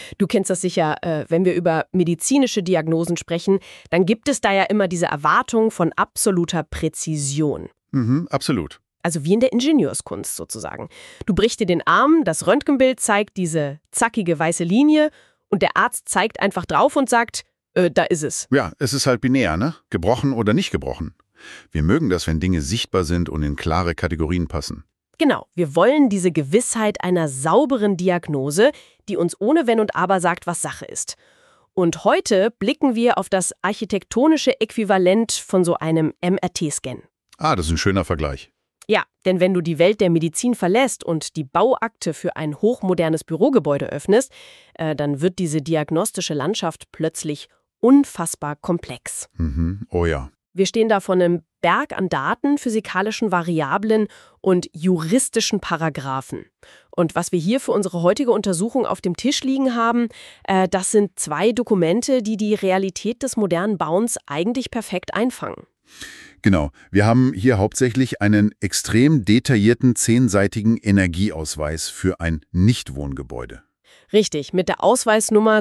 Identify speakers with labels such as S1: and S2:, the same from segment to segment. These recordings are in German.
S1: Du kennst das sicher, wenn wir über medizinische Diagnosen sprechen, dann gibt es da ja immer diese Erwartung von absoluter Präzision.
S2: Mhm, absolut.
S1: Also wie in der Ingenieurskunst sozusagen. Du brichst dir den Arm, das Röntgenbild zeigt diese zackige weiße Linie und der Arzt zeigt einfach drauf und sagt, da ist es.
S2: Ja, es ist halt binär, ne? Gebrochen oder nicht gebrochen. Wir mögen das, wenn Dinge sichtbar sind und in klare Kategorien passen.
S1: Genau, wir wollen diese Gewissheit einer sauberen Diagnose, die uns ohne Wenn und Aber sagt, was Sache ist. Und heute blicken wir auf das architektonische Äquivalent von so einem MRT-Scan.
S2: Ah, das ist ein schöner Vergleich.
S1: Ja, denn wenn du die Welt der Medizin verlässt und die Bauakte für ein hochmodernes Bürogebäude öffnest, dann wird diese diagnostische Landschaft plötzlich unfassbar komplex.
S2: Mhm, oh ja.
S1: Wir stehen da vor einem Berg an Daten, physikalischen Variablen und juristischen Paragraphen. Und was wir hier für unsere heutige Untersuchung auf dem Tisch liegen haben, das sind 2 Dokumente, die die Realität des modernen Bauens eigentlich perfekt einfangen.
S2: Genau. Wir haben hier hauptsächlich einen extrem detaillierten 10-seitigen Energieausweis für ein Nichtwohngebäude.
S1: Richtig, mit der Ausweisnummer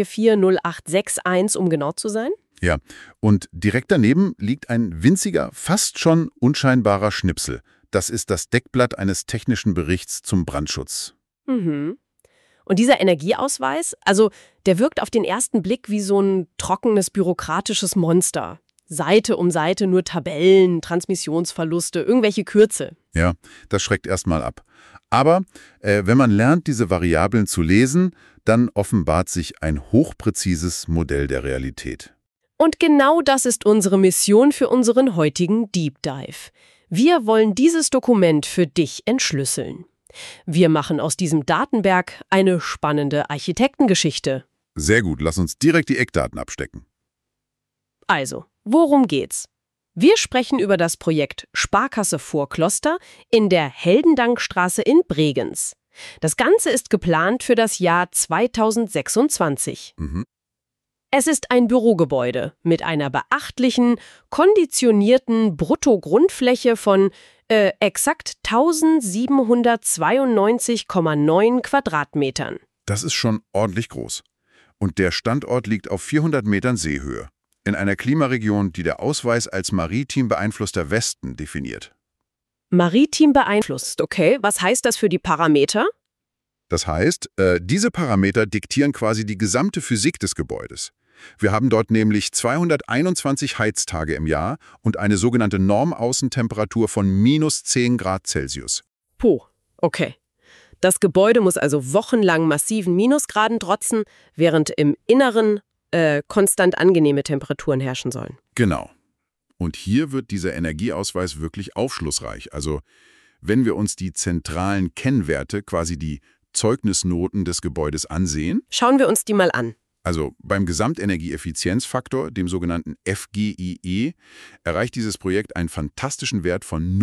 S1: 2440861, um genau zu sein.
S2: Ja, und direkt daneben liegt ein winziger, fast schon unscheinbarer Schnipsel. Das ist das Deckblatt eines technischen Berichts zum Brandschutz.
S1: Mhm. Und dieser Energieausweis, also der wirkt auf den ersten Blick wie so ein trockenes, bürokratisches Monster. Seite um Seite nur Tabellen, Transmissionsverluste, irgendwelche Kürze.
S2: Ja, das schreckt erstmal ab. Aber wenn man lernt, diese Variablen zu lesen, dann offenbart sich ein hochpräzises Modell der Realität.
S1: Und genau das ist unsere Mission für unseren heutigen Deep Dive. Wir wollen dieses Dokument für dich entschlüsseln. Wir machen aus diesem Datenberg eine spannende Architektengeschichte.
S2: Sehr gut, lass uns direkt die Eckdaten abstecken.
S1: Also, worum geht's? Wir sprechen über das Projekt Sparkasse Vorkloster in der Heldendankstraße in Bregenz. Das Ganze ist geplant für das Jahr 2026.
S2: Mhm.
S1: Es ist ein Bürogebäude mit einer beachtlichen, konditionierten Bruttogrundfläche von exakt 1792,9 Quadratmetern.
S2: Das ist schon ordentlich groß. Und der Standort liegt auf 400 Metern Seehöhe. In einer Klimaregion, die der Ausweis als maritim beeinflusster Westen definiert.
S1: Maritim beeinflusst, okay. Was heißt das für die Parameter?
S2: Das heißt, diese Parameter diktieren quasi die gesamte Physik des Gebäudes. Wir haben dort nämlich 221 Heiztage im Jahr und eine sogenannte Normaußentemperatur von minus 10 Grad Celsius.
S1: Puh, okay. Das Gebäude muss also wochenlang massiven Minusgraden trotzen, während im Inneren konstant angenehme Temperaturen herrschen sollen.
S2: Genau. Und hier wird dieser Energieausweis wirklich aufschlussreich. Also, wenn wir uns die zentralen Kennwerte, quasi die Zeugnisnoten des Gebäudes ansehen.
S1: Schauen wir uns die mal an.
S2: Also beim Gesamtenergieeffizienzfaktor, dem sogenannten FGIE, erreicht dieses Projekt einen fantastischen Wert von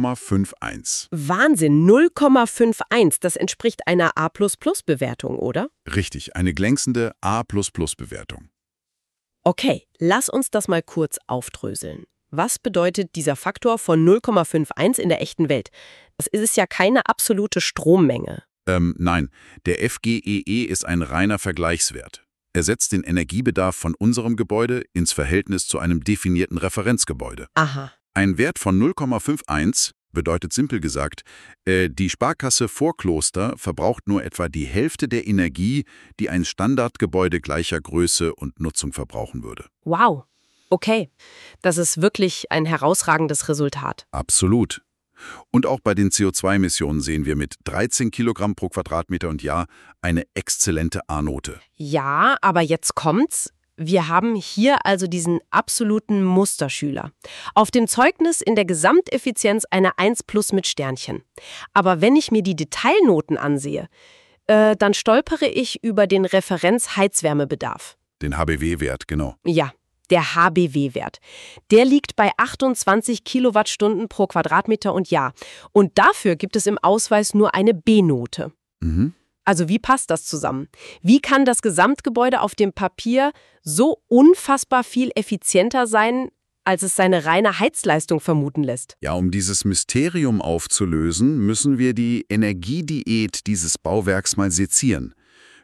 S2: 0,51.
S1: Wahnsinn, 0,51, das entspricht einer A++-Bewertung, oder?
S2: Richtig, eine glänzende A++-Bewertung.
S1: Okay, lass uns das mal kurz aufdröseln. Was bedeutet dieser Faktor von 0,51 in der echten Welt? Das ist ja keine absolute Strommenge.
S2: Nein, der FGEE ist ein reiner Vergleichswert. Er setzt den Energiebedarf von unserem Gebäude ins Verhältnis zu einem definierten Referenzgebäude.
S1: Aha.
S2: Ein Wert von 0,51 bedeutet simpel gesagt, die Sparkasse Vorkloster verbraucht nur etwa die Hälfte der Energie, die ein Standardgebäude gleicher Größe und Nutzung verbrauchen würde.
S1: Wow. Okay. Das ist wirklich ein herausragendes Resultat.
S2: Absolut. Und auch bei den CO2-Emissionen sehen wir mit 13 Kilogramm pro Quadratmeter und Jahr eine exzellente A-Note.
S1: Ja, aber jetzt kommt's. Wir haben hier also diesen absoluten Musterschüler. Auf dem Zeugnis in der Gesamteffizienz eine 1+ mit Sternchen. Aber wenn ich mir die Detailnoten ansehe, dann stolpere ich über den Referenz-Heizwärmebedarf.
S2: Den HBW-Wert, genau.
S1: Ja. Der HBW-Wert. Der liegt bei 28 Kilowattstunden pro Quadratmeter und Jahr. Und dafür gibt es im Ausweis nur eine B-Note.
S2: Mhm.
S1: Also wie passt das zusammen? Wie kann das Gesamtgebäude auf dem Papier so unfassbar viel effizienter sein, als es seine reine Heizleistung vermuten lässt?
S2: Ja, um dieses Mysterium aufzulösen, müssen wir die Energiediät dieses Bauwerks mal sezieren.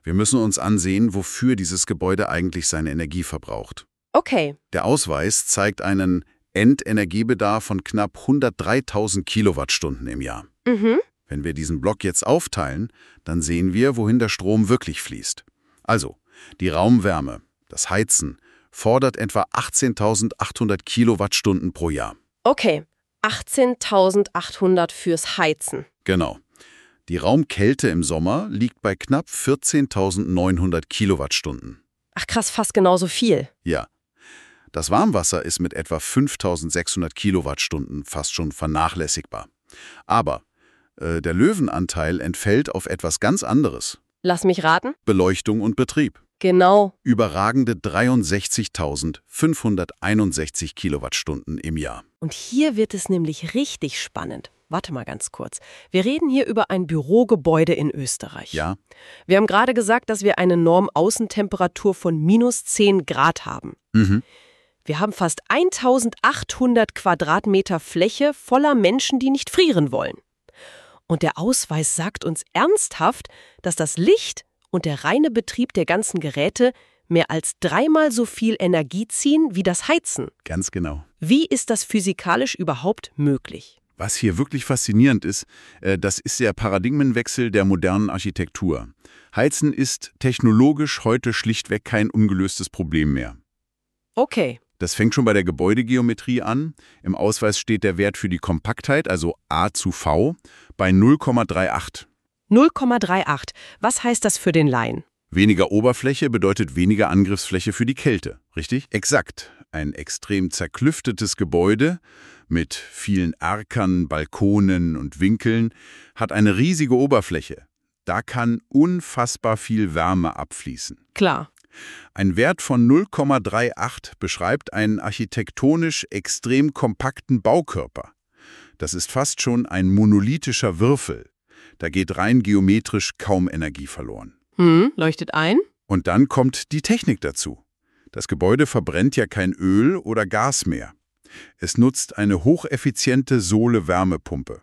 S2: Wir müssen uns ansehen, wofür dieses Gebäude eigentlich seine Energie verbraucht.
S1: Okay.
S2: Der Ausweis zeigt einen Endenergiebedarf von knapp 103.000 Kilowattstunden im Jahr.
S1: Mhm.
S2: Wenn wir diesen Block jetzt aufteilen, dann sehen wir, wohin der Strom wirklich fließt. Also, die Raumwärme, das Heizen, fordert etwa 18.800 Kilowattstunden pro Jahr.
S1: Okay, 18.800 fürs Heizen.
S2: Genau. Die Raumkälte im Sommer liegt bei knapp 14.900 Kilowattstunden.
S1: Ach krass, fast genauso viel.
S2: Ja. Das Warmwasser ist mit etwa 5.600 Kilowattstunden fast schon vernachlässigbar. Aber der Löwenanteil entfällt auf etwas ganz anderes.
S1: Lass mich raten.
S2: Beleuchtung und Betrieb.
S1: Genau.
S2: Überragende 63.561 Kilowattstunden im Jahr.
S1: Und hier wird es nämlich richtig spannend. Warte mal ganz kurz. Wir reden hier über ein Bürogebäude in Österreich.
S2: Ja,
S1: Wir haben gerade gesagt, dass wir eine Normaußentemperatur von -10 Grad haben. Wir haben fast 1.800 Quadratmeter Fläche voller Menschen, die nicht frieren wollen. Und der Ausweis sagt uns ernsthaft, dass das Licht und der reine Betrieb der ganzen Geräte mehr als 3-mal so viel Energie ziehen wie das Heizen.
S2: ganz genau.
S1: Wie ist das physikalisch überhaupt möglich?
S2: Was hier wirklich faszinierend ist, das ist der Paradigmenwechsel der modernen Architektur. Heizen ist technologisch heute schlichtweg kein ungelöstes Problem mehr.
S1: Okay.
S2: Das fängt schon bei der Gebäudegeometrie an. Im Ausweis steht der Wert für die Kompaktheit, also A zu V, bei 0,38.
S1: 0,38. Was heißt das für den Laien?
S2: Weniger Oberfläche bedeutet weniger Angriffsfläche für die Kälte, richtig? Exakt. Ein extrem zerklüftetes Gebäude mit vielen Erkern, Balkonen und Winkeln hat eine riesige Oberfläche. Da kann unfassbar viel Wärme abfließen.
S1: Klar.
S2: Ein Wert von 0,38 beschreibt einen architektonisch extrem kompakten Baukörper. Das ist fast schon ein monolithischer Würfel. Da geht rein geometrisch kaum Energie verloren.
S1: Leuchtet ein?
S2: Und dann kommt die Technik dazu. Das Gebäude verbrennt ja kein Öl oder Gas mehr. Es nutzt eine hocheffiziente Sohle-Wärmepumpe.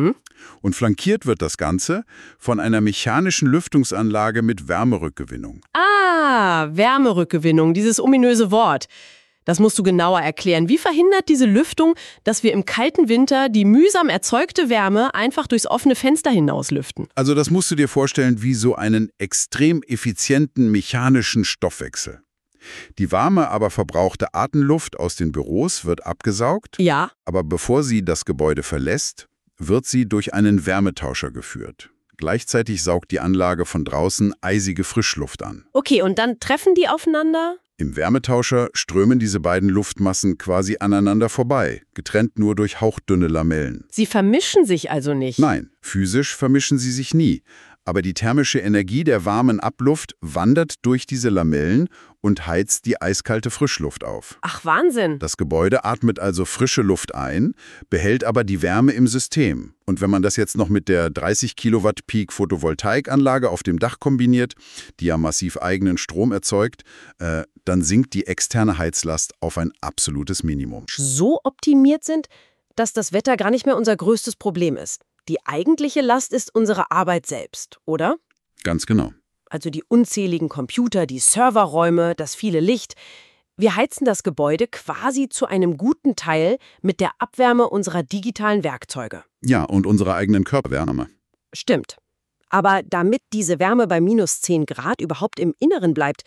S2: Und flankiert wird das Ganze von einer mechanischen Lüftungsanlage mit Wärmerückgewinnung.
S1: Ah, Wärmerückgewinnung, dieses ominöse Wort. Das musst du genauer erklären. Wie verhindert diese Lüftung, dass wir im kalten Winter die mühsam erzeugte Wärme einfach durchs offene Fenster hinaus lüften?
S2: Also das musst du dir vorstellen wie so einen extrem effizienten mechanischen Stoffwechsel. Die warme, aber verbrauchte Atemluft aus den Büros wird abgesaugt,
S1: Ja.
S2: aber bevor sie das Gebäude verlässt, wird sie durch einen Wärmetauscher geführt. Gleichzeitig saugt die Anlage von draußen eisige Frischluft an.
S1: Okay, und dann treffen die aufeinander?
S2: Im Wärmetauscher strömen diese beiden Luftmassen quasi aneinander vorbei, getrennt nur durch hauchdünne Lamellen.
S1: Sie vermischen sich also nicht?
S2: Nein, physisch vermischen sie sich nie. Aber die thermische Energie der warmen Abluft wandert durch diese Lamellen und heizt die eiskalte Frischluft auf.
S1: Ach, Wahnsinn.
S2: Das Gebäude atmet also frische Luft ein, behält aber die Wärme im System. Und wenn man das jetzt noch mit der 30 Kilowatt Peak Photovoltaikanlage auf dem Dach kombiniert, die ja massiv eigenen Strom erzeugt, dann sinkt die externe Heizlast auf ein absolutes Minimum.
S1: So optimiert sind, dass das Wetter gar nicht mehr unser größtes Problem ist. Die eigentliche Last ist unsere Arbeit selbst, oder?
S2: Ganz genau.
S1: Also die unzähligen Computer, die Serverräume, das viele Licht. Wir heizen das Gebäude quasi zu einem guten Teil mit der Abwärme unserer digitalen Werkzeuge.
S2: Ja, und unserer eigenen Körperwärme.
S1: Stimmt. Aber damit diese Wärme bei -10 Grad überhaupt im Inneren bleibt,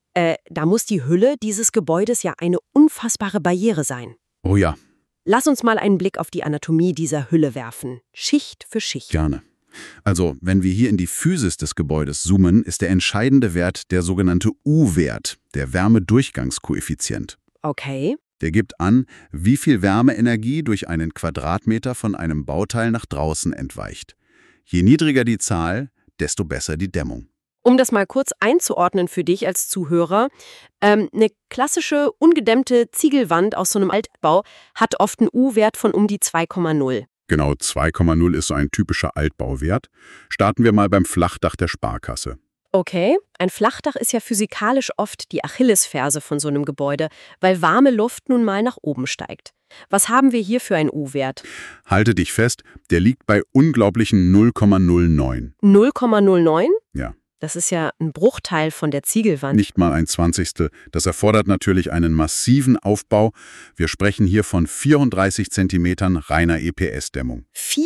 S1: da muss die Hülle dieses Gebäudes ja eine unfassbare Barriere sein.
S2: Oh ja,
S1: Lass uns mal einen Blick auf die Anatomie dieser Hülle werfen. Schicht für Schicht.
S2: gerne. Also, wenn wir hier in die Physis des Gebäudes zoomen, ist der entscheidende Wert der sogenannte U-Wert, der Wärmedurchgangskoeffizient.
S1: Okay.
S2: Der gibt an, wie viel Wärmeenergie durch einen Quadratmeter von einem Bauteil nach draußen entweicht. Je niedriger die Zahl, desto besser die Dämmung.
S1: Um das mal kurz einzuordnen für dich als Zuhörer, eine klassische, ungedämmte Ziegelwand aus so einem Altbau hat oft einen U-Wert von um die 2,0.
S2: Genau, 2,0 ist so ein typischer Altbauwert. Starten wir mal beim Flachdach der Sparkasse.
S1: Okay, ein Flachdach ist ja physikalisch oft die Achillesferse von so einem Gebäude, weil warme Luft nun mal nach oben steigt. Was haben wir hier für einen U-Wert?
S2: Halte dich fest, der liegt bei unglaublichen 0,09.
S1: 0,09?
S2: Ja.
S1: Das ist ja ein Bruchteil von der Ziegelwand.
S2: Nicht mal ein Zwanzigstel. Das erfordert natürlich einen massiven Aufbau. Wir sprechen hier von 34 Zentimetern reiner EPS-Dämmung.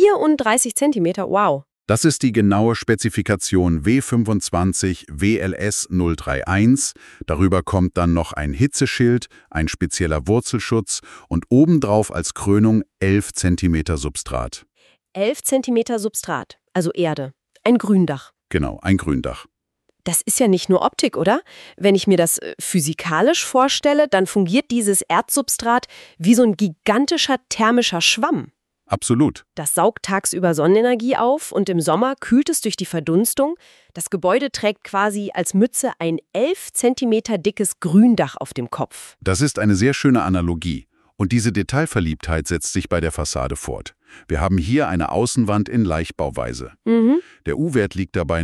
S1: 34 Zentimeter, wow.
S2: Das ist die genaue Spezifikation W25 WLS 031. Darüber kommt dann noch ein Hitzeschild, ein spezieller Wurzelschutz und obendrauf als Krönung 11 Zentimeter Substrat.
S1: 11 Zentimeter Substrat, also Erde. Ein Gründach.
S2: Genau, ein Gründach.
S1: Das ist ja nicht nur Optik, oder? Wenn ich mir das physikalisch vorstelle, dann fungiert dieses Erdsubstrat wie so ein gigantischer thermischer Schwamm.
S2: Absolut.
S1: Das saugt tagsüber Sonnenenergie auf und im Sommer kühlt es durch die Verdunstung. Das Gebäude trägt quasi als Mütze ein 11 Zentimeter dickes Gründach auf dem Kopf.
S2: Das ist eine sehr schöne Analogie. Und diese Detailverliebtheit setzt sich bei der Fassade fort. Wir haben hier eine Außenwand in Leichtbauweise. Der U-Wert liegt dabei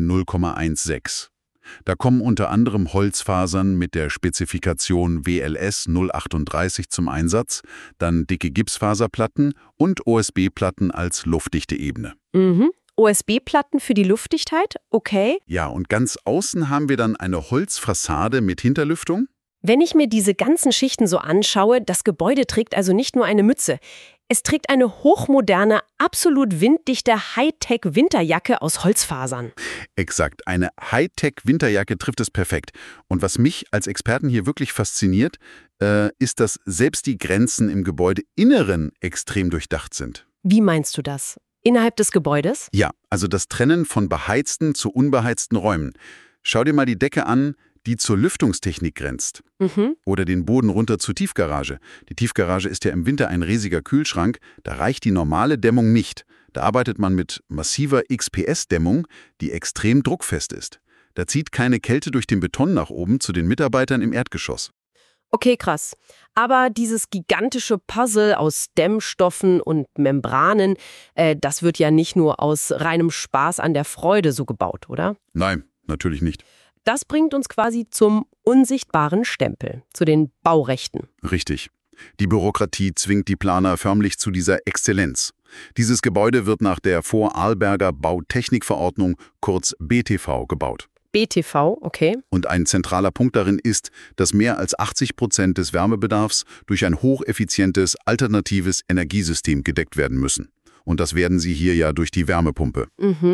S2: 0,16. Da kommen unter anderem Holzfasern mit der Spezifikation WLS 038 zum Einsatz, dann dicke Gipsfaserplatten und OSB-Platten als luftdichte Ebene.
S1: OSB-Platten für die Luftdichtheit? Okay.
S2: Ja, und ganz außen haben wir dann eine Holzfassade mit Hinterlüftung.
S1: Wenn ich mir diese ganzen Schichten so anschaue, das Gebäude trägt also nicht nur eine Mütze. Es trägt eine hochmoderne, absolut winddichte Hightech-Winterjacke aus Holzfasern.
S2: Exakt, eine Hightech-Winterjacke trifft es perfekt. Und was mich als Experten hier wirklich fasziniert, ist, dass selbst die Grenzen im Gebäudeinneren extrem durchdacht sind.
S1: Wie meinst du das? Innerhalb des Gebäudes?
S2: Ja, also das Trennen von beheizten zu unbeheizten Räumen. Schau dir mal die Decke an, die zur Lüftungstechnik grenzt. Oder den Boden runter zur Tiefgarage. Die Tiefgarage ist ja im Winter ein riesiger Kühlschrank, da reicht die normale Dämmung nicht. Da arbeitet man mit massiver XPS-Dämmung, die extrem druckfest ist. Da zieht keine Kälte durch den Beton nach oben zu den Mitarbeitern im Erdgeschoss.
S1: Okay, krass. Aber dieses gigantische Puzzle aus Dämmstoffen und Membranen, das wird ja nicht nur aus reinem Spaß an der Freude so gebaut, oder?
S2: Nein, natürlich nicht.
S1: Das bringt uns quasi zum unsichtbaren Stempel, zu den Baurechten.
S2: Richtig. Die Bürokratie zwingt die Planer förmlich zu dieser Exzellenz. Dieses Gebäude wird nach der Vorarlberger Bautechnikverordnung, kurz BTV, gebaut.
S1: BTV, okay.
S2: Und ein zentraler Punkt darin ist, dass mehr als 80% des Wärmebedarfs durch ein hocheffizientes, alternatives Energiesystem gedeckt werden müssen. Und das werden sie hier ja durch die Wärmepumpe.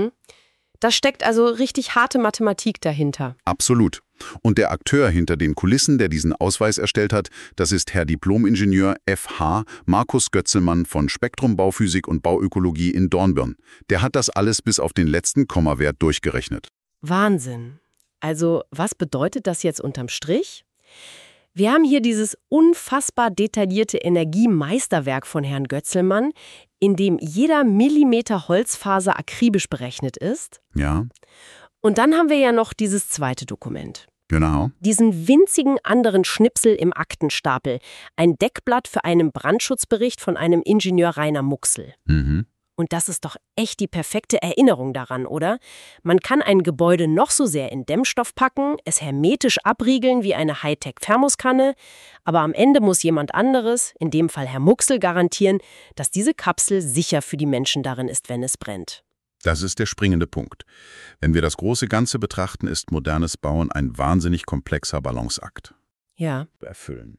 S1: Da steckt also richtig harte Mathematik dahinter.
S2: Absolut. Und der Akteur hinter den Kulissen, der diesen Ausweis erstellt hat, das ist Herr Diplom-Ingenieur F.H. Markus Götzelmann von Spektrum Bauphysik und Bauökologie in Dornbirn. Der hat das alles bis auf den letzten Kommawert durchgerechnet.
S1: Wahnsinn. Also, was bedeutet das jetzt unterm Strich? Wir haben hier dieses unfassbar detaillierte Energiemeisterwerk von Herrn Götzelmann, in dem jeder Millimeter Holzfaser akribisch berechnet ist.
S2: Ja.
S1: Und dann haben wir ja noch dieses zweite Dokument.
S2: Genau.
S1: Diesen winzigen anderen Schnipsel im Aktenstapel. Ein Deckblatt für einen Brandschutzbericht von einem Ingenieur Rainer Muxel. Und das ist doch echt die perfekte Erinnerung daran, oder? Man kann ein Gebäude noch so sehr in Dämmstoff packen, es hermetisch abriegeln wie eine Hightech-Thermoskanne, aber am Ende muss jemand anderes, in dem Fall Herr Muxel, garantieren, dass diese Kapsel sicher für die Menschen darin ist, wenn es brennt.
S2: Das ist der springende Punkt. Wenn wir das große Ganze betrachten, ist modernes Bauen ein wahnsinnig komplexer Balanceakt.
S1: Ja.
S2: Erfüllen.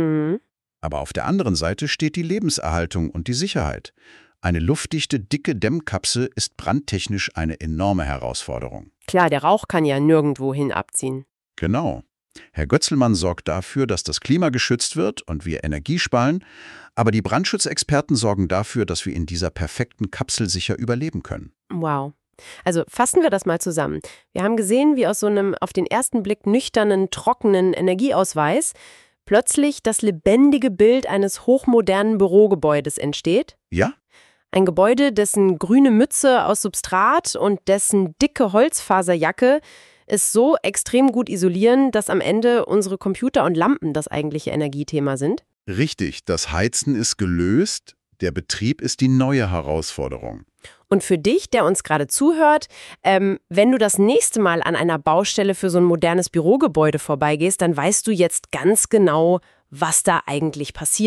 S2: Aber auf der anderen Seite steht die Lebenserhaltung und die Sicherheit. Eine luftdichte, dicke Dämmkapsel ist brandtechnisch eine enorme Herausforderung.
S1: Klar, der Rauch kann ja nirgendwo hin abziehen.
S2: Genau. Herr Götzelmann sorgt dafür, dass das Klima geschützt wird und wir Energie sparen, aber die Brandschutzexperten sorgen dafür, dass wir in dieser perfekten Kapsel sicher überleben können.
S1: Wow. Also fassen wir das mal zusammen. Wir haben gesehen, wie aus so einem auf den ersten Blick nüchternen, trockenen Energieausweis plötzlich das lebendige Bild eines hochmodernen Bürogebäudes entsteht.
S2: Ja?
S1: Ein Gebäude, dessen grüne Mütze aus Substrat und dessen dicke Holzfaserjacke es so extrem gut isolieren, dass am Ende unsere Computer und Lampen das eigentliche Energiethema sind.
S2: Richtig, das Heizen ist gelöst, der Betrieb ist die neue Herausforderung.
S1: Und für dich, der uns gerade zuhört, wenn du das nächste Mal an einer Baustelle für so ein modernes Bürogebäude vorbeigehst, dann weißt du jetzt ganz genau, was da eigentlich passiert.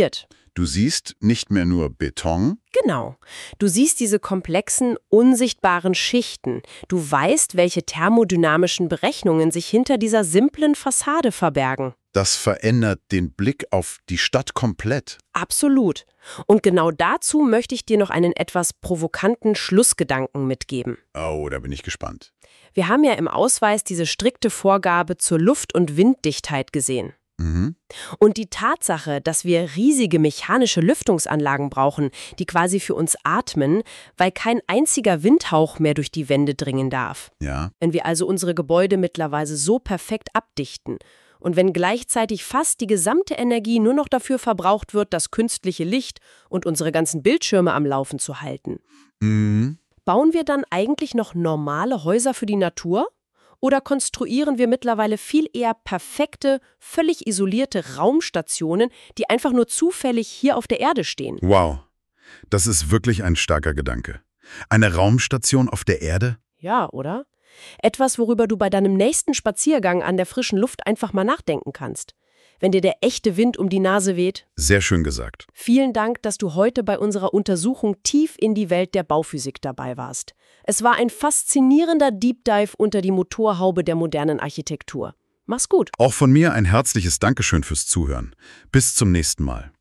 S2: Du siehst nicht mehr nur Beton.
S1: Genau. Du siehst diese komplexen, unsichtbaren Schichten. Du weißt, welche thermodynamischen Berechnungen sich hinter dieser simplen Fassade verbergen.
S2: Das verändert den Blick auf die Stadt komplett.
S1: Absolut. Und genau dazu möchte ich dir noch einen etwas provokanten Schlussgedanken mitgeben.
S2: Oh, da bin ich gespannt.
S1: Wir haben ja im Ausweis diese strikte Vorgabe zur Luft- und Winddichtheit gesehen.
S2: Mhm.
S1: Und die Tatsache, dass wir riesige mechanische Lüftungsanlagen brauchen, die quasi für uns atmen, weil kein einziger Windhauch mehr durch die Wände dringen darf.
S2: Ja.
S1: Wenn wir also unsere Gebäude mittlerweile so perfekt abdichten und wenn gleichzeitig fast die gesamte Energie nur noch dafür verbraucht wird, das künstliche Licht und unsere ganzen Bildschirme am Laufen zu halten.
S2: Mhm.
S1: Bauen wir dann eigentlich noch normale Häuser für die Natur? Oder konstruieren wir mittlerweile viel eher perfekte, völlig isolierte Raumstationen, die einfach nur zufällig hier auf der Erde stehen?
S2: Wow, das ist wirklich ein starker Gedanke. Eine Raumstation auf der Erde?
S1: Ja, oder? Etwas, worüber du bei deinem nächsten Spaziergang an der frischen Luft einfach mal nachdenken kannst. Wenn dir der echte Wind um die Nase weht.
S2: Sehr schön gesagt.
S1: Vielen Dank, dass du heute bei unserer Untersuchung tief in die Welt der Bauphysik dabei warst. Es war ein faszinierender Deep Dive unter die Motorhaube der modernen Architektur. Mach's gut.
S2: Auch von mir ein herzliches Dankeschön fürs Zuhören. Bis zum nächsten Mal.